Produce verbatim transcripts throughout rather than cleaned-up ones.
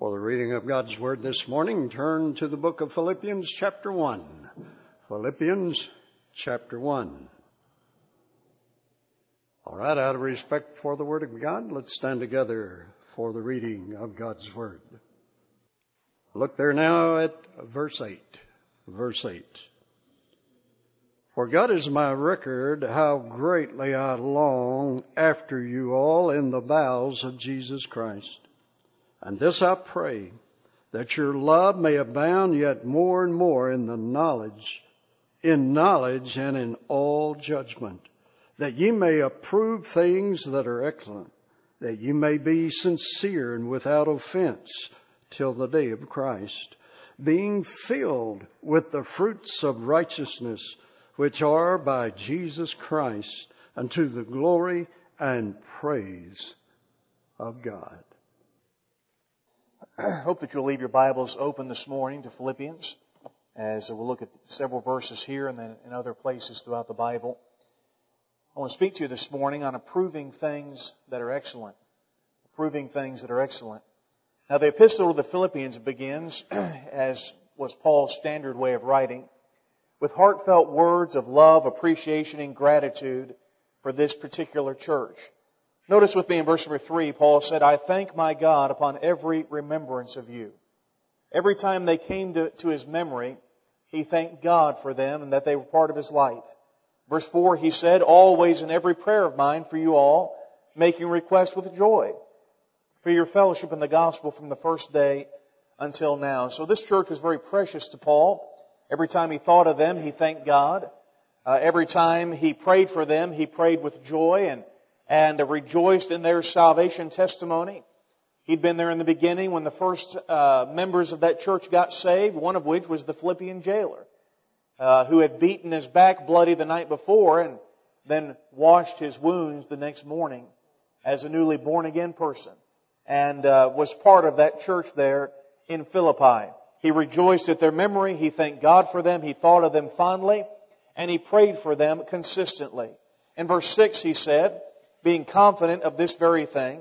For the reading of God's Word this morning, turn to the book of Philippians chapter one. Philippians chapter one. All right, out of respect for the Word of God, let's stand together for the reading of God's Word. Look there now at verse eight. Verse eight. For God is my record, how greatly I long after you all in the bowels of Jesus Christ. And this I pray, that your love may abound yet more and more in the knowledge, in knowledge and in all judgment, that ye may approve things that are excellent, that ye may be sincere and without offense till the day of Christ, being filled with the fruits of righteousness, which are by Jesus Christ, unto the glory and praise of God. I hope that you'll leave your Bibles open this morning to Philippians, as we'll look at several verses here and then in other places throughout the Bible. I want to speak to you this morning on approving things that are excellent. Approving things that are excellent. Now, the epistle to the Philippians begins, as was Paul's standard way of writing, with heartfelt words of love, appreciation, and gratitude for this particular church. Notice with me in verse number three, Paul said, I thank my God upon every remembrance of you. Every time they came to, to his memory, he thanked God for them and that they were part of his life. Verse four, he said, always in every prayer of mine for you all, making request with joy for your fellowship in the gospel from the first day until now. So this church was very precious to Paul. Every time he thought of them, he thanked God. Uh, every time he prayed for them, he prayed with joy and and rejoiced in their salvation testimony. He'd been there in the beginning when the first uh, members of that church got saved, one of which was the Philippian jailer, uh, who had beaten his back bloody the night before and then washed his wounds the next morning as a newly born-again person, and uh, was part of that church there in Philippi. He rejoiced at their memory, he thanked God for them, he thought of them fondly, and he prayed for them consistently. In verse six he said, being confident of this very thing,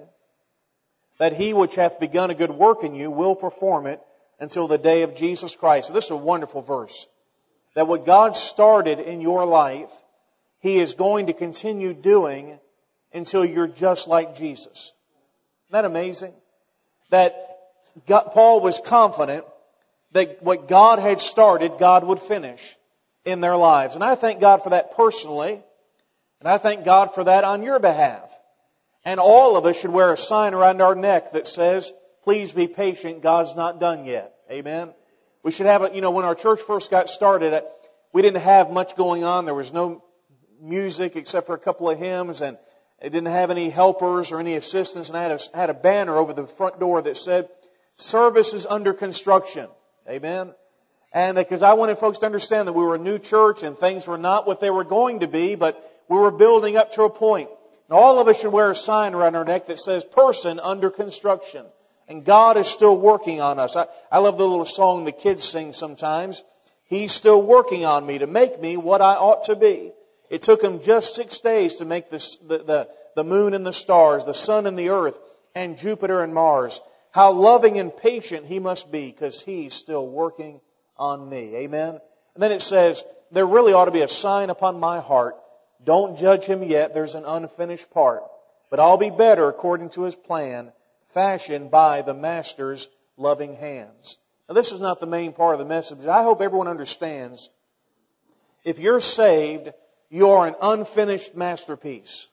that he which hath begun a good work in you will perform it until the day of Jesus Christ. So this is a wonderful verse. That what God started in your life, He is going to continue doing until you're just like Jesus. Isn't that amazing? That God, Paul was confident that what God had started, God would finish in their lives. And I thank God for that personally. And I thank God for that on your behalf. And all of us should wear a sign around our neck that says, please be patient, God's not done yet. Amen? We should have a, you know, when our church first got started, we didn't have much going on. There was no music except for a couple of hymns, and it didn't have any helpers or any assistants. And I had a, had a banner over the front door that said, service is under construction. Amen? And because I wanted folks to understand that we were a new church and things were not what they were going to be, but we were building up to a point. And all of us should wear a sign around our neck that says, person under construction. And God is still working on us. I, I love the little song the kids sing sometimes. He's still working on me to make me what I ought to be. It took Him just six days to make this, the, the, the moon and the stars, the sun and the earth, and Jupiter and Mars. How loving and patient He must be, because He's still working on me. Amen? And then it says, there really ought to be a sign upon my heart. Don't judge him yet. There's an unfinished part. But I'll be better according to His plan, fashioned by the Master's loving hands. Now, this is not the main part of the message. I hope everyone understands. If you're saved, you are an unfinished masterpiece.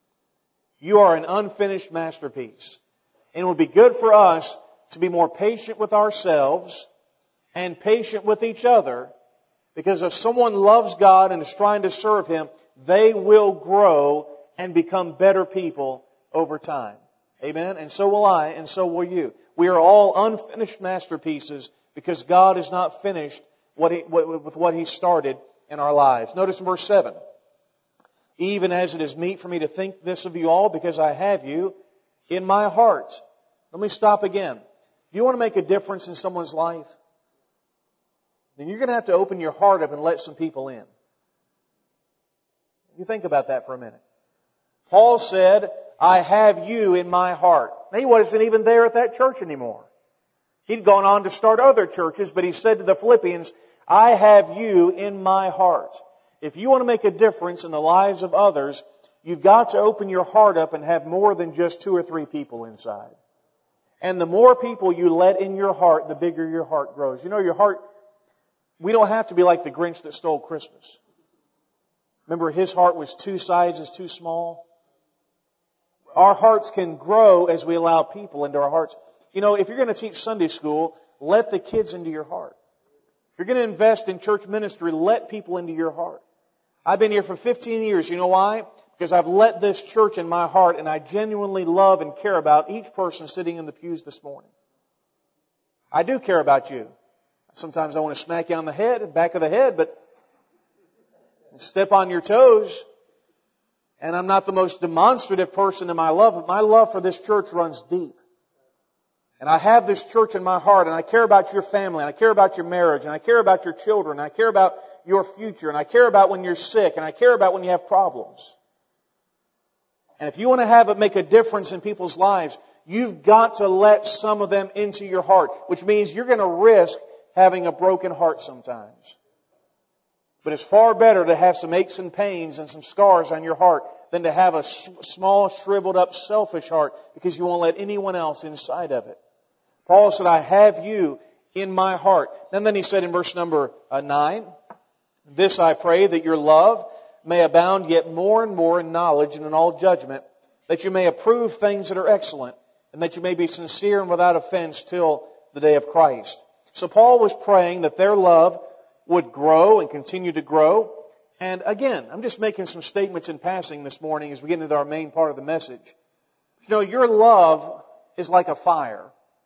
You are an unfinished masterpiece. And it would be good for us to be more patient with ourselves and patient with each other. Because if someone loves God and is trying to serve Him, they will grow and become better people over time. Amen? And so will I, and so will you. We are all unfinished masterpieces because God is not finished what he, with what He started in our lives. Notice in verse seven. Even as it is meet for me to think this of you all, because I have you in my heart. Let me stop again. Do you want to make a difference in someone's life? Then you're going to have to open your heart up and let some people in. You think about that for a minute. Paul said, I have you in my heart. Now, he wasn't even there at that church anymore. He'd gone on to start other churches, but he said to the Philippians, I have you in my heart. If you want to make a difference in the lives of others, you've got to open your heart up and have more than just two or three people inside. And the more people you let in your heart, the bigger your heart grows. You know, your heart, we don't have to be like the Grinch that stole Christmas. Remember, his heart was two sizes too small? Our hearts can grow as we allow people into our hearts. You know, if you're going to teach Sunday school, let the kids into your heart. If you're going to invest in church ministry, let people into your heart. I've been here for fifteen years. You know why? Because I've let this church in my heart, and I genuinely love and care about each person sitting in the pews this morning. I do care about you. Sometimes I want to smack you on the head, back of the head, but step on your toes. And I'm not the most demonstrative person in my love, but my love for this church runs deep. And I have this church in my heart, and I care about your family, and I care about your marriage, and I care about your children, and I care about your future, and I care about when you're sick, and I care about when you have problems. And if you want to have it make a difference in people's lives, you've got to let some of them into your heart, which means you're going to risk having a broken heart sometimes. But it's far better to have some aches and pains and some scars on your heart than to have a small, shriveled up, selfish heart because you won't let anyone else inside of it. Paul said, I have you in my heart. And then he said in verse number nine, this I pray, that your love may abound yet more and more in knowledge and in all judgment, that you may approve things that are excellent, and that you may be sincere and without offense till the day of Christ. So Paul was praying that their love would grow and continue to grow. And again, I'm just making some statements in passing this morning as we get into our main part of the message. You know, your love is like a fire.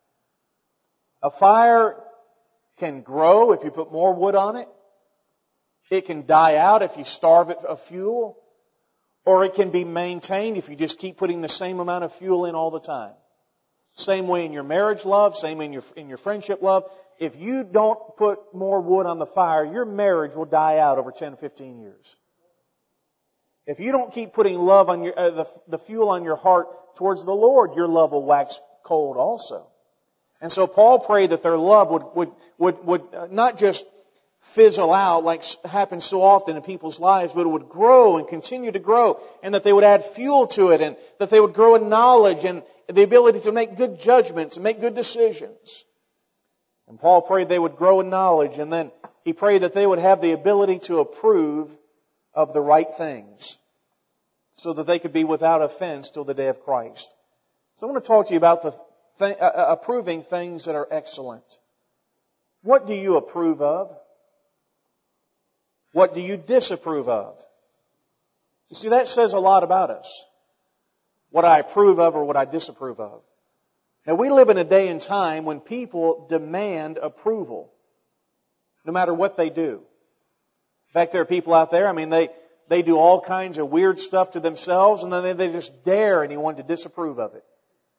A fire can grow if you put more wood on it. It can die out if you starve it of fuel. Or it can be maintained if you just keep putting the same amount of fuel in all the time. Same way in your marriage love, same way in your, in your friendship love. If you don't put more wood on the fire, your marriage will die out over ten, fifteen years. If you don't keep putting love on your, uh, the, the fuel on your heart towards the Lord, your love will wax cold also. And so Paul prayed that their love would, would, would, would not just fizzle out like happens so often in people's lives, but it would grow and continue to grow, and that they would add fuel to it, and that they would grow in knowledge and the ability to make good judgments and make good decisions. And Paul prayed they would grow in knowledge, and then he prayed that they would have the ability to approve of the right things so that they could be without offense till the day of Christ. So I want to talk to you about the th- uh, approving things that are excellent. What do you approve of? What do you disapprove of? You see, that says a lot about us. What I approve of or what I disapprove of. Now, we live in a day and time when people demand approval, no matter what they do. In fact, there are people out there, I mean, they, they do all kinds of weird stuff to themselves, and then they, they just dare anyone to disapprove of it.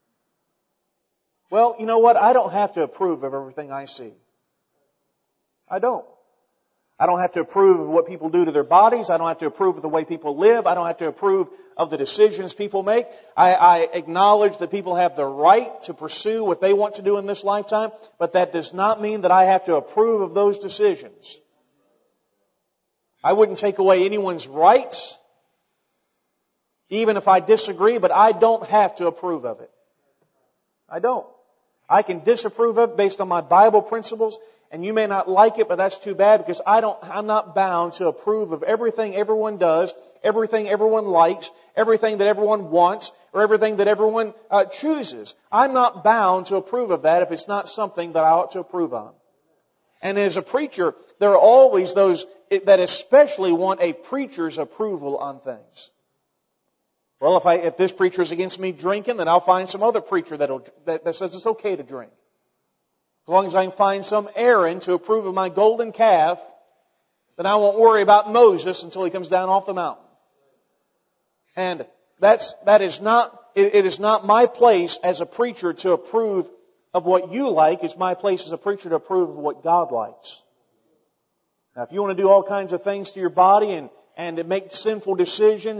Well, you know what? I don't have to approve of everything I see. I don't. I don't have to approve of what people do to their bodies. I don't have to approve of the way people live. I don't have to approve of the decisions people make. I, I acknowledge that people have the right to pursue what they want to do in this lifetime, but that does not mean that I have to approve of those decisions. I wouldn't take away anyone's rights, even if I disagree, but I don't have to approve of it. I don't. I can disapprove of it based on my Bible principles. And you may not like it, but that's too bad because I don't, I'm not bound to approve of everything everyone does, everything everyone likes, everything that everyone wants, or everything that everyone uh, chooses. I'm not bound to approve of that if it's not something that I ought to approve on. And as a preacher, there are always those that especially want a preacher's approval on things. Well, if I, if this preacher is against me drinking, then I'll find some other preacher that'll, that, that says it's okay to drink. As long as I can find some Aaron to approve of my golden calf, then I won't worry about Moses until he comes down off the mountain. And that's, that is not, it, it is not my place as a preacher to approve of what you like. It's my place as a preacher to approve of what God likes. Now, if you want to do all kinds of things to your body and, and to make sinful decisions and,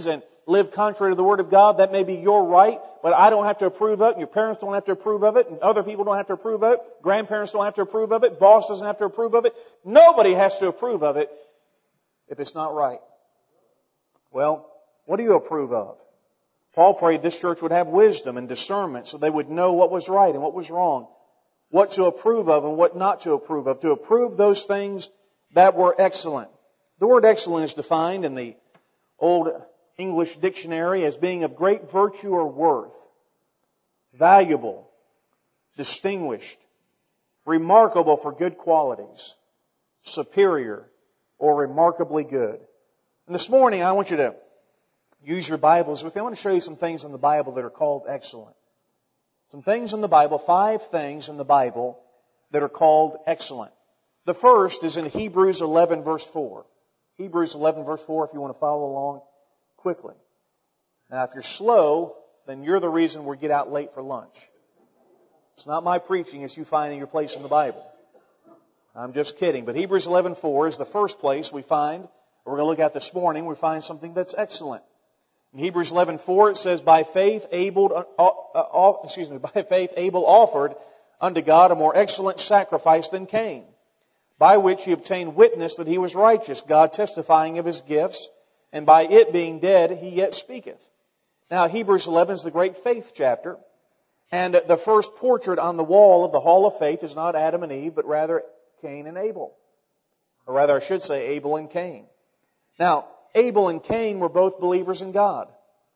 live contrary to the Word of God, that may be your right, but I don't have to approve of it, and your parents don't have to approve of it, and other people don't have to approve of it, grandparents don't have to approve of it, boss doesn't have to approve of it. Nobody has to approve of it if it's not right. Well, what do you approve of? Paul prayed this church would have wisdom and discernment so they would know what was right and what was wrong, what to approve of and what not to approve of, to approve those things that were excellent. The word excellent is defined in the Old English Dictionary as being of great virtue or worth, valuable, distinguished, remarkable for good qualities, superior, or remarkably good. And this morning I want you to use your Bibles with me. I want to show you some things in the Bible that are called excellent. Some things in the Bible, five things in the Bible that are called excellent. The first is in Hebrews eleven verse four. Hebrews eleven verse four, if you want to follow along quickly. Now, if you're slow, then you're the reason we get out late for lunch. It's not my preaching, it's you finding your place in the Bible. I'm just kidding. But Hebrews eleven four is the first place we find, we're going to look at this morning, we find something that's excellent. In Hebrews eleven four it says, by faith Abel, uh, uh, excuse me, by faith Abel offered unto God a more excellent sacrifice than Cain, by which he obtained witness that he was righteous, God testifying of his gifts, and by it being dead he yet speaketh. Now Hebrews eleven is the great faith chapter, and the first portrait on the wall of the Hall of Faith is not Adam and Eve, but rather Cain and Abel. Or rather I should say Abel and Cain. Now, Abel and Cain were both believers in God.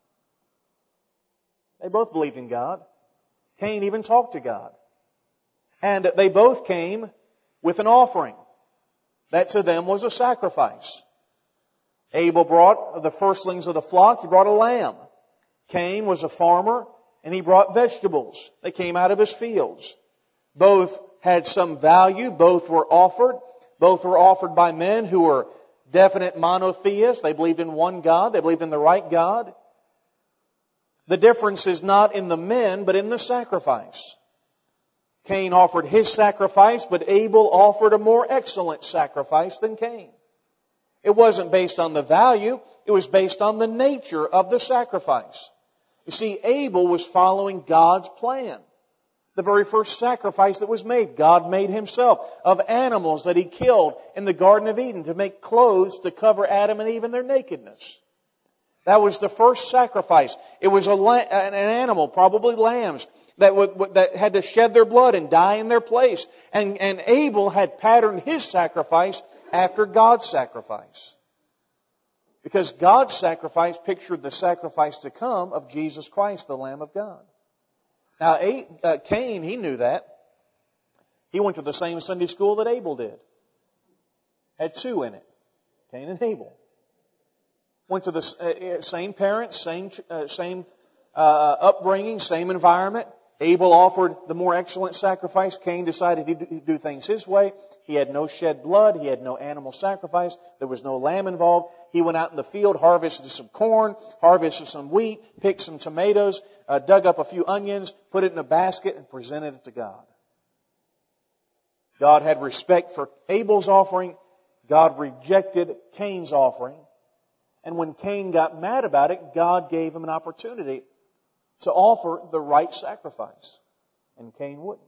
They both believed in God. Cain even talked to God. And they both came with an offering. That to them was a sacrifice. Abel brought the firstlings of the flock. He brought a lamb. Cain was a farmer and he brought vegetables that came out of his fields. Both had some value. Both were offered. Both were offered by men who were definite monotheists. They believed in one God. They believed in the right God. The difference is not in the men, but in the sacrifice. Cain offered his sacrifice, but Abel offered a more excellent sacrifice than Cain. It wasn't based on the value. It was based on the nature of the sacrifice. You see, Abel was following God's plan. The very first sacrifice that was made, God made himself of animals that he killed in the Garden of Eden to make clothes to cover Adam and Eve in their nakedness. That was the first sacrifice. It was a, an animal, probably lambs, that would, that had to shed their blood and die in their place. And, and Abel had patterned his sacrifice after God's sacrifice. Because God's sacrifice pictured the sacrifice to come of Jesus Christ, the Lamb of God. Now, Cain, he knew that. He went to the same Sunday school that Abel did. Had two in it. Cain and Abel. Went to the same parents, same uh, same uh, upbringing, same environment. Abel offered the more excellent sacrifice. Cain decided he'd do things his way. He had no shed blood. He had no animal sacrifice. There was no lamb involved. He went out in the field, harvested some corn, harvested some wheat, picked some tomatoes, uh, dug up a few onions, put it in a basket, and presented it to God. God had respect for Abel's offering. God rejected Cain's offering. And when Cain got mad about it, God gave him an opportunity to offer the right sacrifice. And Cain wouldn't.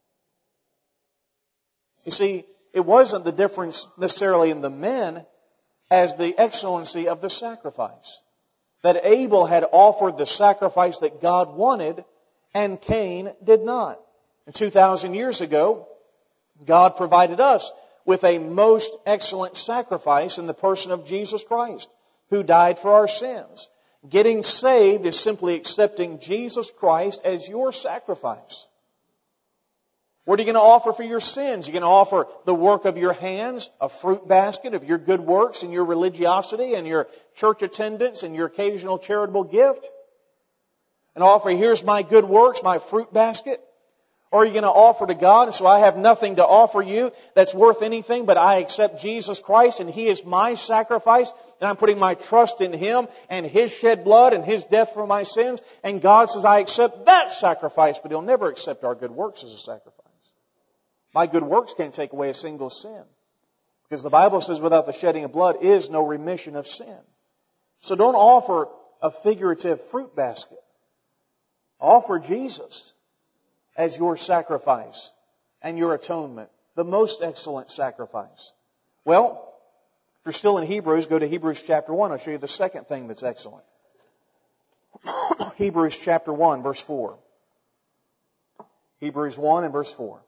You see, it wasn't the difference necessarily in the men as the excellency of the sacrifice. That Abel had offered the sacrifice that God wanted, and Cain did not. And two thousand years ago, God provided us with a most excellent sacrifice in the person of Jesus Christ, who died for our sins. Getting saved is simply accepting Jesus Christ as your sacrifice. What are you going to offer for your sins? You're going to offer the work of your hands, a fruit basket of your good works and your religiosity and your church attendance and your occasional charitable gift? And offer, here's my good works, my fruit basket? Or are you going to offer to God, and so I have nothing to offer you that's worth anything, but I accept Jesus Christ and He is my sacrifice, and I'm putting my trust in Him and His shed blood and His death for my sins, and God says I accept that sacrifice, but He'll never accept our good works as a sacrifice. My good works can't take away a single sin, because the Bible says without the shedding of blood is no remission of sin. So don't offer a figurative fruit basket. Offer Jesus as your sacrifice and your atonement, the most excellent sacrifice. Well, if you're still in Hebrews, go to Hebrews chapter one. I'll show you the second thing that's excellent. Hebrews chapter one, verse four. Hebrews one and verse four.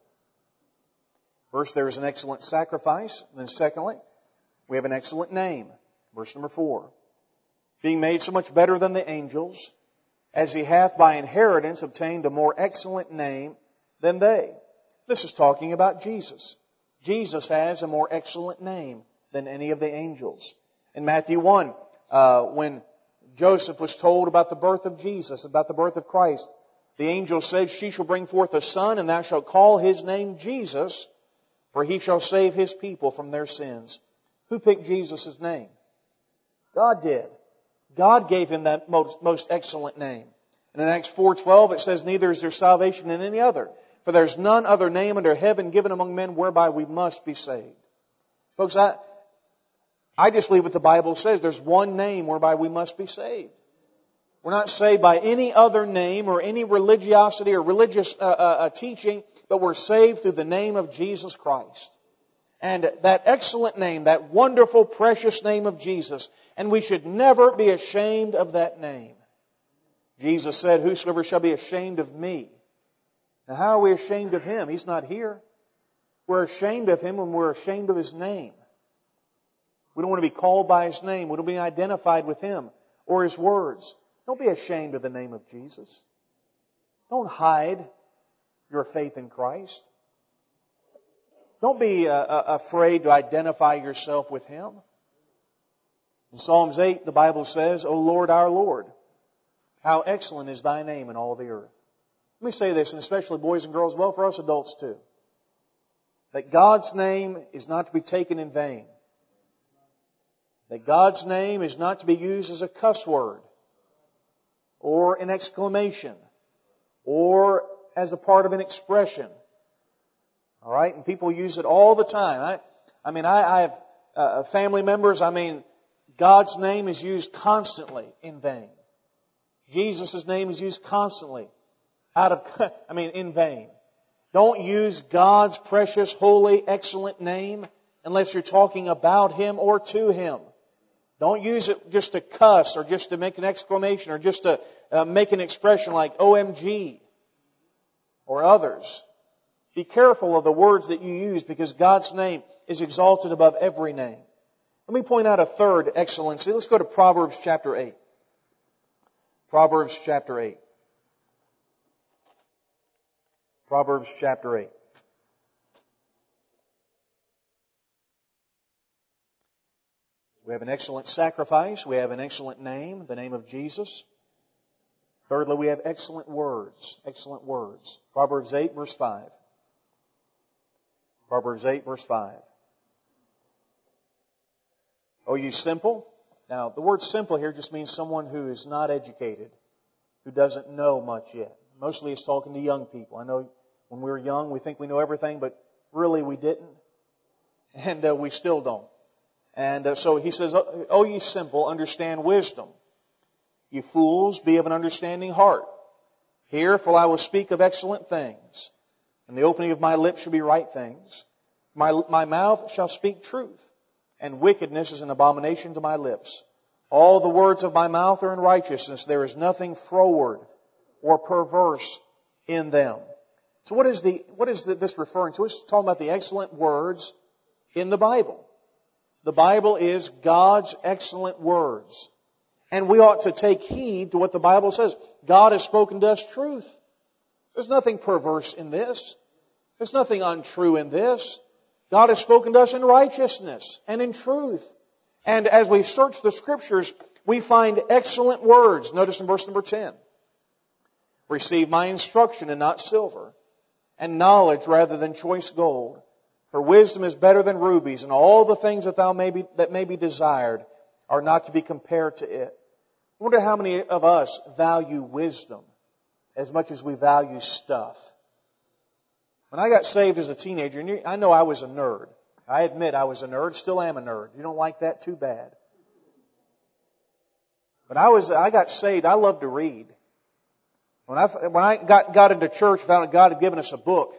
First, there is an excellent sacrifice. Then secondly, we have an excellent name. Verse number four. Being made so much better than the angels, as he hath by inheritance obtained a more excellent name than they. This is talking about Jesus. Jesus has a more excellent name than any of the angels. In Matthew one, uh, when Joseph was told about the birth of Jesus, about the birth of Christ, the angel said, She shall bring forth a son, and thou shalt call his name Jesus, for he shall save his people from their sins. Who picked Jesus' name? God did. God gave him that most, most excellent name. And in Acts four twelve it says, Neither is there salvation in any other, for there is none other name under heaven given among men whereby we must be saved. Folks, I, I just believe what the Bible says. There's one name whereby we must be saved. We're not saved by any other name or any religiosity or religious uh, uh, teaching, but we're saved through the name of Jesus Christ. And that excellent name, that wonderful, precious name of Jesus. And we should never be ashamed of that name. Jesus said, Whosoever shall be ashamed of me. Now how are we ashamed of Him? He's not here. We're ashamed of Him when we're ashamed of His name. We don't want to be called by His name. We don't want to be identified with Him or His words. Don't be ashamed of the name of Jesus. Don't hide your faith in Christ. Don't be uh, afraid to identify yourself with Him. In Psalms eight, the Bible says, O Lord, our Lord, how excellent is Thy name in all the earth. Let me say this, and especially boys and girls, well, for us adults too. That God's name is not to be taken in vain. That God's name is not to be used as a cuss word, or an exclamation, or as a part of an expression. All right? And people use it all the time. I, I mean, I, I have uh, family members, I mean, God's name is used constantly in vain. Jesus' name is used constantly out of, I mean, in vain. Don't use God's precious, holy, excellent name unless you're talking about Him or to Him. Don't use it just to cuss or just to make an exclamation or just to uh, make an expression like O M G or others. Be careful of the words that you use because God's name is exalted above every name. Let me point out a third excellency. Let's go to Proverbs chapter eight. Proverbs chapter eight. Proverbs chapter eight. We have an excellent sacrifice. We have an excellent name, the name of Jesus. Thirdly, we have excellent words. Excellent words. Proverbs eight, verse five. Proverbs eight, verse five. O you simple. Now, the word simple here just means someone who is not educated, who doesn't know much yet. Mostly it's talking to young people. I know when we were young, we think we know everything, but really we didn't. And uh, we still don't. And uh, so he says, O ye simple, understand wisdom. Ye fools, be of an understanding heart. Hear, for I will speak of excellent things. And the opening of my lips shall be right things. My, my mouth shall speak truth. And wickedness is an abomination to my lips. All the words of my mouth are in righteousness. There is nothing froward or perverse in them. So what is the what is this referring to? It's talking about the excellent words in the Bible. The Bible is God's excellent words. And we ought to take heed to what the Bible says. God has spoken to us truth. There's nothing perverse in this. There's nothing untrue in this. God has spoken to us in righteousness and in truth. And as we search the Scriptures, we find excellent words. Notice in verse number ten. Receive my instruction and not silver, and knowledge rather than choice gold. For wisdom is better than rubies, and all the things that thou may be, that may be desired are not to be compared to it. I wonder how many of us value wisdom as much as we value stuff. When I got saved as a teenager, and I know I was a nerd. I admit I was a nerd, still am a nerd. You don't like that? Too bad. But I was, I got saved. I love to read. When I, when I got, got into church, found that God had given us a book.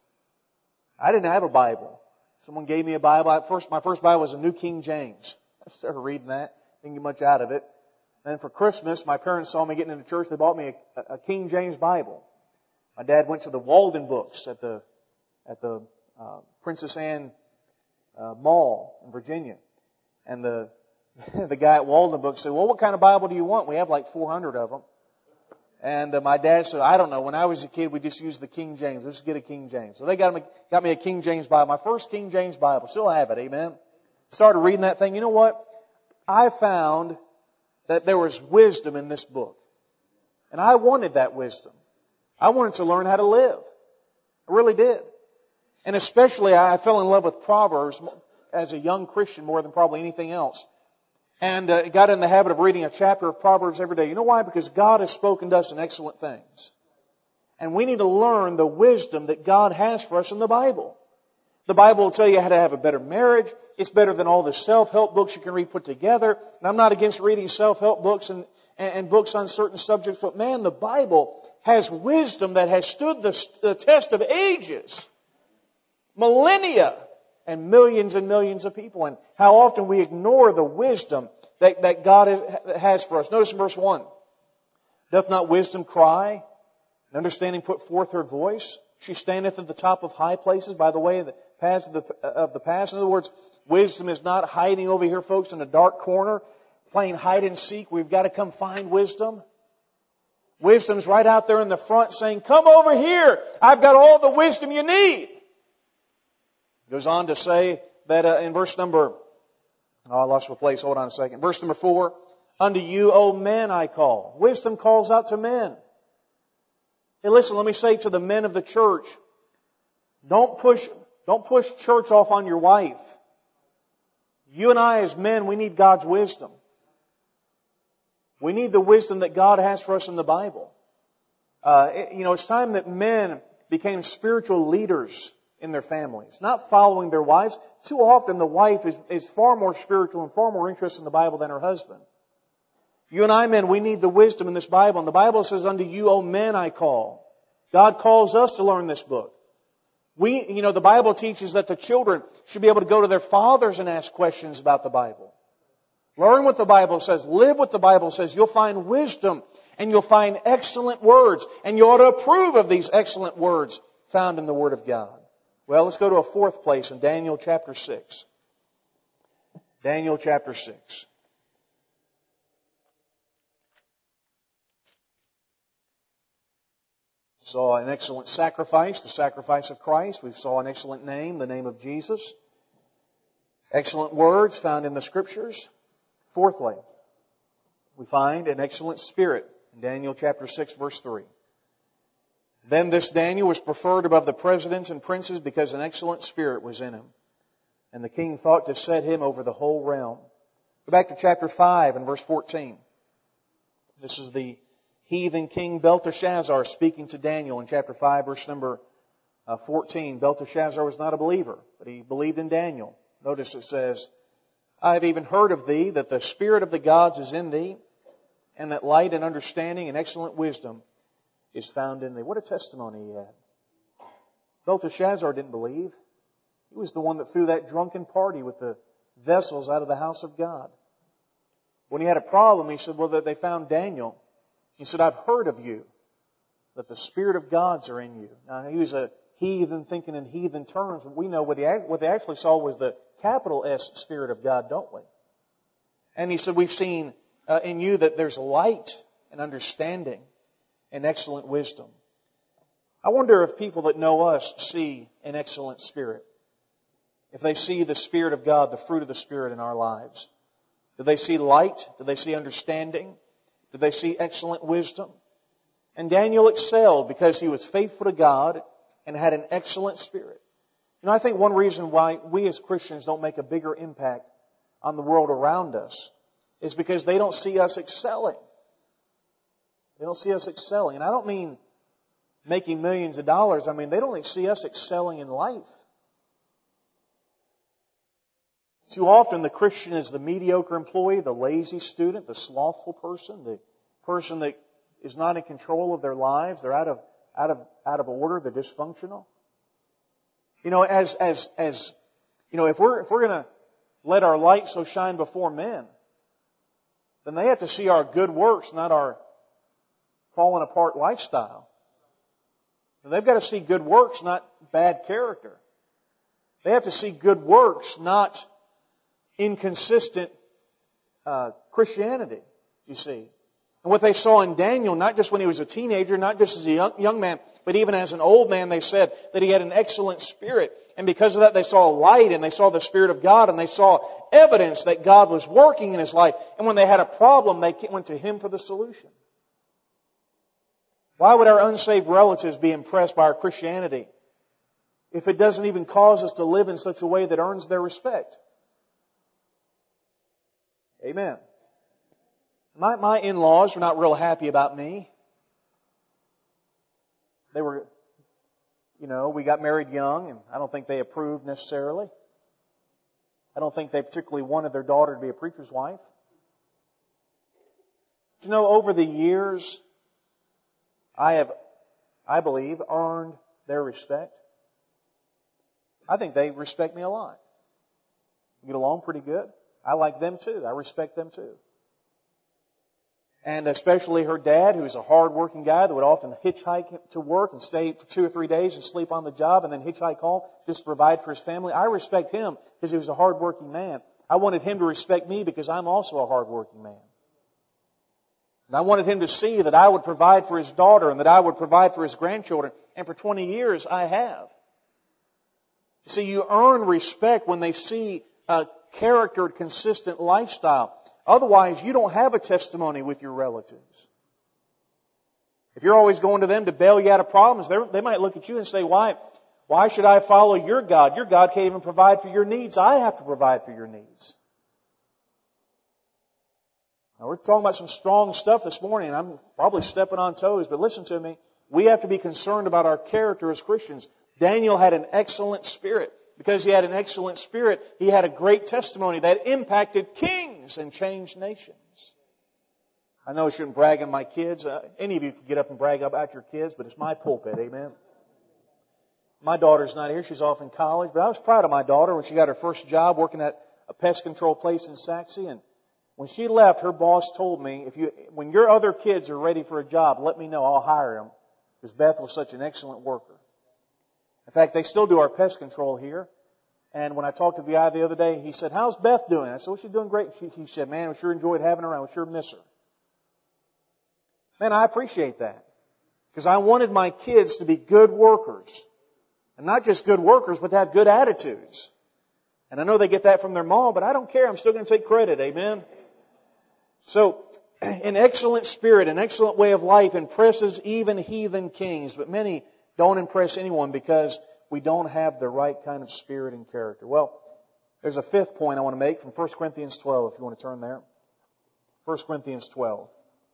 I didn't have a Bible. Someone gave me a Bible. At first, my first Bible was a New King James. I started reading that. Didn't get much out of it. Then for Christmas, my parents saw me getting into church. They bought me a, a King James Bible. My dad went to the Walden Books at the at the uh, Princess Anne uh, Mall in Virginia, and the the guy at Walden Books said, "Well, what kind of Bible do you want? We have like four hundred of them." And uh, my dad said, "I don't know. When I was a kid, we just used the King James. Let's get a King James." So they got me got me a King James Bible, my first King James Bible. Still have it, amen. Started reading that thing. You know what? I found that there was wisdom in this book, and I wanted that wisdom. I wanted to learn how to live. I really did. And especially I fell in love with Proverbs as a young Christian more than probably anything else. And uh, got in the habit of reading a chapter of Proverbs every day. You know why? Because God has spoken to us in excellent things. And we need to learn the wisdom that God has for us in the Bible. The Bible will tell you how to have a better marriage. It's better than all the self-help books you can read put together. And I'm not against reading self-help books and, and, and books on certain subjects, but man, the Bible has wisdom that has stood the, the test of ages, millennia, and millions and millions of people. And how often we ignore the wisdom that, that God has for us. Notice in verse one, "Doth not wisdom cry, and understanding put forth her voice? She standeth at the top of high places by the way of the paths of the, of the past." In other words, wisdom is not hiding over here, folks, in a dark corner, playing hide and seek. We've got to come find wisdom. Wisdom's right out there in the front saying, "Come over here. I've got all the wisdom you need." Goes on to say that uh, in verse number, oh, I lost my place. Hold on a second. Verse number four, "Unto you, O men, I call." Wisdom calls out to men. Hey, listen, let me say to the men of the church, don't push, don't push church off on your wife. You and I as men, we need God's wisdom. We need the wisdom that God has for us in the Bible. Uh, it, you know, it's time that men became spiritual leaders in their families, not following their wives. Too often the wife is, is far more spiritual and far more interested in the Bible than her husband. You and I, men, we need the wisdom in this Bible. And the Bible says, "Unto you, O men, I call." God calls us to learn this book. We, you know, the Bible teaches that the children should be able to go to their fathers and ask questions about the Bible. Learn what the Bible says. Live what the Bible says. You'll find wisdom and you'll find excellent words. And you ought to approve of these excellent words found in the Word of God. Well, let's go to a fourth place in Daniel chapter six. Daniel chapter six. Saw an excellent sacrifice, the sacrifice of Christ. We saw an excellent name, the name of Jesus. Excellent words found in the Scriptures. Fourthly, we find an excellent spirit in Daniel chapter six, verse three. "Then this Daniel was preferred above the presidents and princes because an excellent spirit was in him. And the king thought to set him over the whole realm." Go back to chapter five and verse fourteen. This is the heathen king Belteshazzar speaking to Daniel in chapter five, verse number fourteen. Belteshazzar was not a believer, but he believed in Daniel. Notice it says, "I have even heard of thee, that the spirit of the gods is in thee, and that light and understanding and excellent wisdom is found in thee." What a testimony he had. Belteshazzar didn't believe. He was the one that threw that drunken party with the vessels out of the house of God. When he had a problem, he said, well, they found Daniel. He said, "I've heard of you, that the spirit of gods are in you." Now, he was a heathen thinking in heathen terms, but we know what, he, what they actually saw was the capital S Spirit of God, don't we? And he said, "We've seen uh, in you that there's light and understanding and excellent wisdom." I wonder if people that know us see an excellent spirit. If they see the Spirit of God, the fruit of the Spirit in our lives. Do they see light? Do they see understanding? Do they see excellent wisdom? And Daniel excelled because he was faithful to God and had an excellent spirit. You know, I think one reason why we as Christians don't make a bigger impact on the world around us is because they don't see us excelling. They don't see us excelling. And I don't mean making millions of dollars. I mean, they don't see us excelling in life. Too often the Christian is the mediocre employee, the lazy student, the slothful person, the person that is not in control of their lives. They're out of, out of, out of order. They're dysfunctional. You know, as, as, as, you know, if we're, if we're going to let our light so shine before men, then they have to see our good works, not our fallen apart lifestyle. And they've got to see good works, not bad character. They have to see good works, not inconsistent uh, Christianity, you see. And what they saw in Daniel, not just when he was a teenager, not just as a young, young man, but even as an old man, they said that he had an excellent spirit. And because of that, they saw light and they saw the Spirit of God and they saw evidence that God was working in his life. And when they had a problem, they went to him for the solution. Why would our unsaved relatives be impressed by our Christianity if it doesn't even cause us to live in such a way that earns their respect? Amen. My, my in-laws were not real happy about me. They were, you know, we got married young, and I don't think they approved necessarily. I don't think they particularly wanted their daughter to be a preacher's wife. You know, over the years, I have, I believe, earned their respect. I think they respect me a lot. We get along pretty good. I like them too. I respect them too. And especially her dad, who was a hard-working guy that would often hitchhike to work and stay for two or three days and sleep on the job and then hitchhike home just to provide for his family. I respect him because he was a hard-working man. I wanted him to respect me because I'm also a hard-working man. And I wanted him to see that I would provide for his daughter and that I would provide for his grandchildren. And for twenty years, I have. See, you earn respect when they see a charactered, consistent lifestyle. Otherwise, you don't have a testimony with your relatives. If you're always going to them to bail you out of problems, they might look at you and say, why, why should I follow your God? Your God can't even provide for your needs. I have to provide for your needs. Now, we're talking about some strong stuff this morning, and I'm probably stepping on toes, but listen to me. We have to be concerned about our character as Christians. Daniel had an excellent spirit. Because he had an excellent spirit, he had a great testimony that impacted kings and changed nations. I know I shouldn't brag on my kids. Uh, any of you can get up and brag about your kids, but it's my pulpit, amen? My daughter's not here. She's off in college. But I was proud of my daughter when she got her first job working at a pest control place in Saxe. And when she left, her boss told me, if you, when your other kids are ready for a job, let me know. I'll hire them. Because Beth was such an excellent worker. In fact, they still do our pest control here. And when I talked to the guy the other day, he said, how's Beth doing? I said, well, she's doing great. She, he said, man, I sure enjoyed having her around. I sure miss her. Man, I appreciate that. Because I wanted my kids to be good workers. And not just good workers, but to have good attitudes. And I know they get that from their mom, but I don't care. I'm still going to take credit. Amen? So, an excellent spirit, an excellent way of life impresses even heathen kings. But many don't impress anyone because we don't have the right kind of spirit and character. Well, there's a fifth point I want to make from First Corinthians twelve, if you want to turn there. First Corinthians twelve.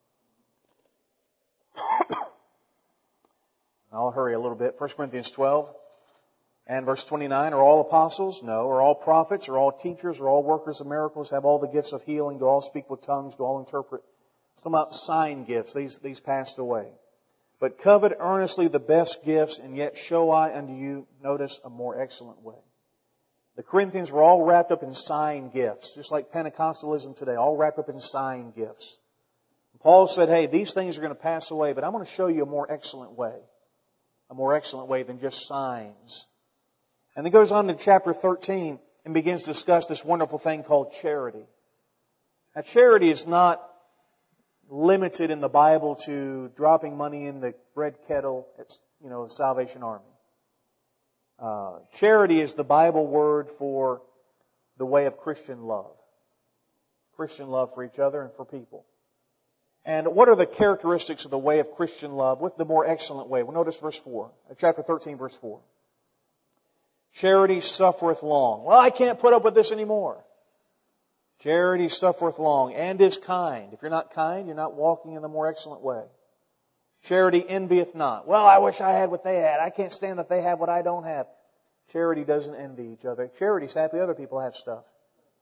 I'll hurry a little bit. First Corinthians twelve and verse twenty-nine. Are all apostles? No. Are all prophets? Are all teachers? Are all workers of miracles? Have all the gifts of healing? Do all speak with tongues? Do all interpret? It's talking about sign gifts. These, these passed away. But covet earnestly the best gifts, and yet show I unto you, notice, a more excellent way. The Corinthians were all wrapped up in sign gifts, just like Pentecostalism today, all wrapped up in sign gifts. Paul said, hey, these things are going to pass away, but I'm going to show you a more excellent way. A more excellent way than just signs. And he goes on to chapter thirteen and begins to discuss this wonderful thing called charity. Now, charity is not limited in the Bible to dropping money in the bread kettle at, you know, the Salvation Army. Uh, charity is the Bible word for the way of Christian love. Christian love for each other and for people. And what are the characteristics of the way of Christian love? What's the more excellent way? Well, notice verse four, chapter thirteen, verse four. Charity suffereth long. Well, I can't put up with this anymore. Charity suffereth long and is kind. If you're not kind, you're not walking in the more excellent way. Charity envieth not. Well, I wish I had what they had. I can't stand that they have what I don't have. Charity doesn't envy each other. Charity's happy other people have stuff.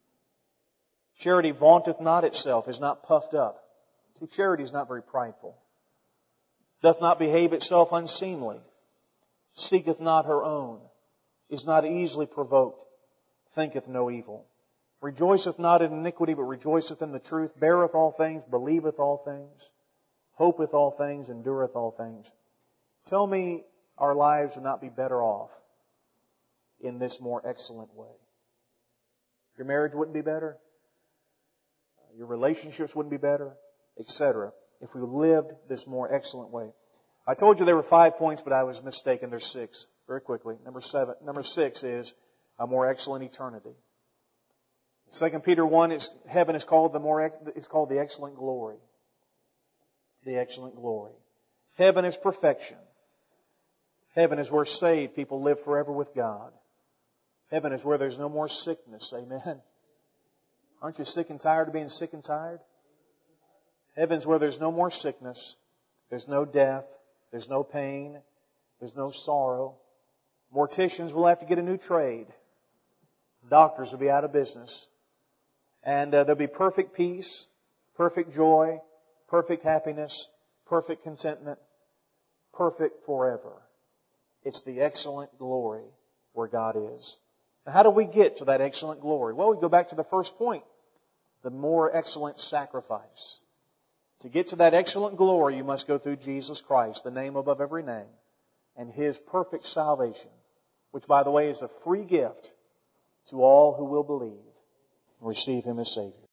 Charity vaunteth not itself, is not puffed up. See, charity is not very prideful. Doth not behave itself unseemly. Seeketh not her own. Is not easily provoked. Thinketh no evil. Rejoiceth not in iniquity, but rejoiceth in the truth. Beareth all things, believeth all things. Hopeth all things, endureth all things. Tell me our lives would not be better off in this more excellent way. Your marriage wouldn't be better. Your relationships wouldn't be better, et cetera, if we lived this more excellent way. I told you there were five points, but I was mistaken. There's six. Very quickly. Number seven. Number six is a more excellent eternity. Second Peter one is heaven is called the more is called the excellent glory. The excellent glory. Heaven is perfection. Heaven is where saved people live forever with God. Heaven is where there's no more sickness. Amen. Aren't you sick and tired of being sick and tired? Heaven's where there's no more sickness. There's no death. There's no pain. There's no sorrow. Morticians will have to get a new trade. Doctors will be out of business. And uh, there'll be perfect peace, perfect joy, perfect happiness, perfect contentment, perfect forever. It's the excellent glory where God is. Now, how do we get to that excellent glory? Well, we go back to the first point. The more excellent sacrifice. To get to that excellent glory, you must go through Jesus Christ, the name above every name, and His perfect salvation, which, by the way, is a free gift to all who will believe and receive Him as Savior.